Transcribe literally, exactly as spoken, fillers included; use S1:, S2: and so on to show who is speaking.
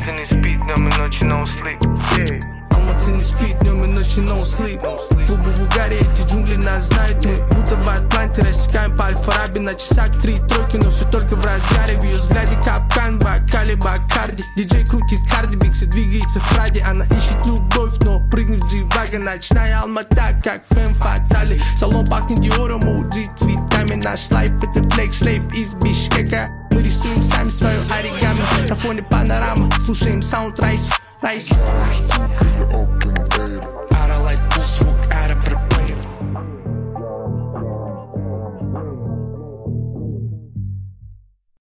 S1: ты не спит, днем и ночью no sleep.
S2: Yeah. Мама, ты не спит, днем и ночью no sleep. Клубы в угаре, эти джунгли нас знают. Мы будто в Атланте рассекаем по Аль-Фараби. На часах три тройки, но все только в разгаре. В ее взгляде капкан, бокале, бакарди. Диджей крутит карди, биксы двигается в Праде. Она ищет любовь, но прыгнет в джи-вагон. Ночная Алмата, как фэм фатали. Салон пахнет диором, оуджи цветами. Наш лайф это флейк-шлейф из Бишкека. Мы рисуем сами свою оригами. На фоне панорама, слушаем саунд райс. Райс.
S3: Open